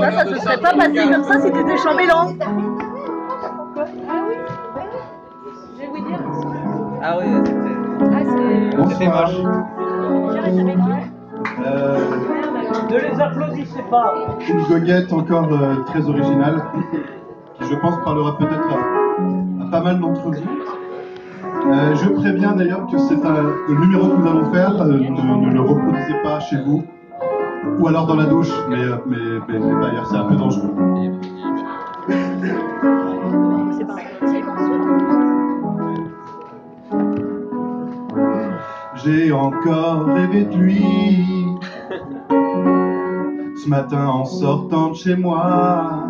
Ça se serait pas passé comme ça si t'étais chambellan. Je vais vous dire. Ah oui, c'était Bonsoir. moche. Ne les applaudissez pas. Une goguette encore très originale, qui je pense parlera peut-être à pas mal d'entre vous. Je préviens d'ailleurs que c'est le numéro que nous allons faire, ne le reproduisez pas chez vous, ou alors dans la douche, mais d'ailleurs c'est un peu dangereux. C'est pas J'ai encore rêvé de lui, ce matin en sortant de chez moi.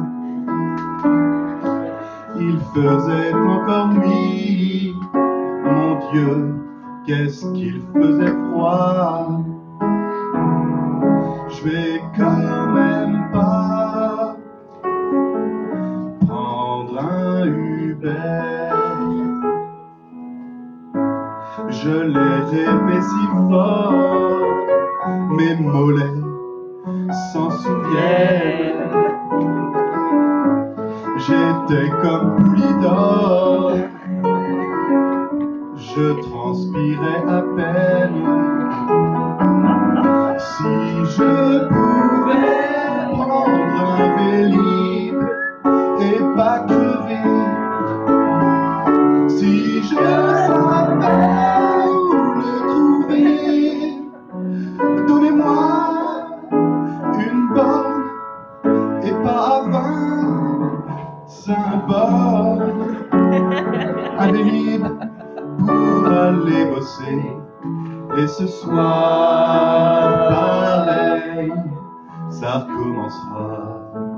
Il faisait encore nuit, mon Dieu, qu'est-ce qu'il faisait froid. Je vais quand même pas prendre un Uber. Je l'ai rêvé si fort, mes mollets s'en souviennent. J'étais comme Poulidor, je transpirais à peine. Si je pouvais prendre un Vélib et pas crever, si je savais où le trouver, donnez-moi une borne et pas 25 bornes. Un Vélib pour aller bosser. Et ce soir, pareil, ça recommencera.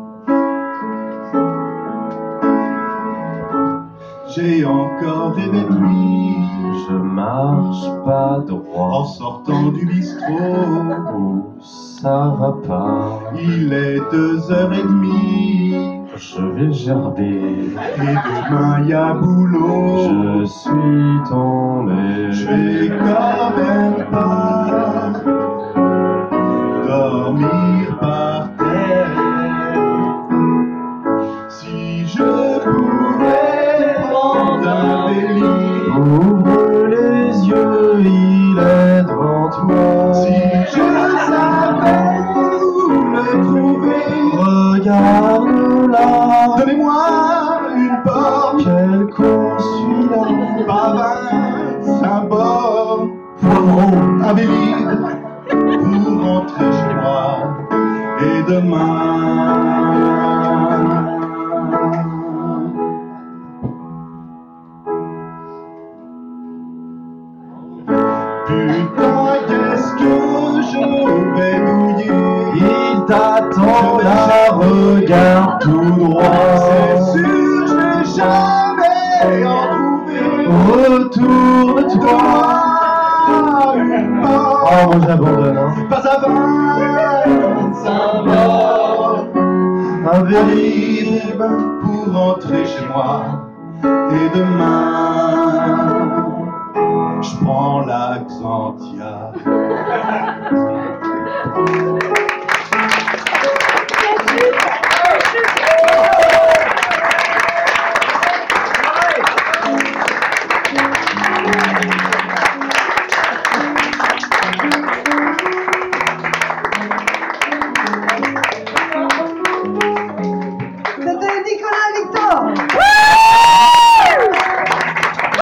J'ai encore rêvé de lui. Je marche pas droit En sortant du bistrot, où ça va pas. il est 2h30. Je vais gerber, Et demain y a boulot. je suis tombé. Je vais quand même pas dormir par terre. Si je pouvais prendre un Vélib, Ouvre les yeux, il est devant toi. si je savais où le trouver, Regarde là, donnez-moi une borne, quel con celui-là. pas 25 bornes, poivron, un Vélib pour rentrer chez moi. Et demain, putain, qu'est-ce que je vais mouiller. Il t'attend là, regarde tout droit. C'est sûr, je vais jamais en trouver. Retourne-toi. Une borne, Oh, moi j'abandonne, hein. pas à 25 bornes. Un Vélib. Vélib pour rentrer chez moi. Et demain, je prends la Xantia.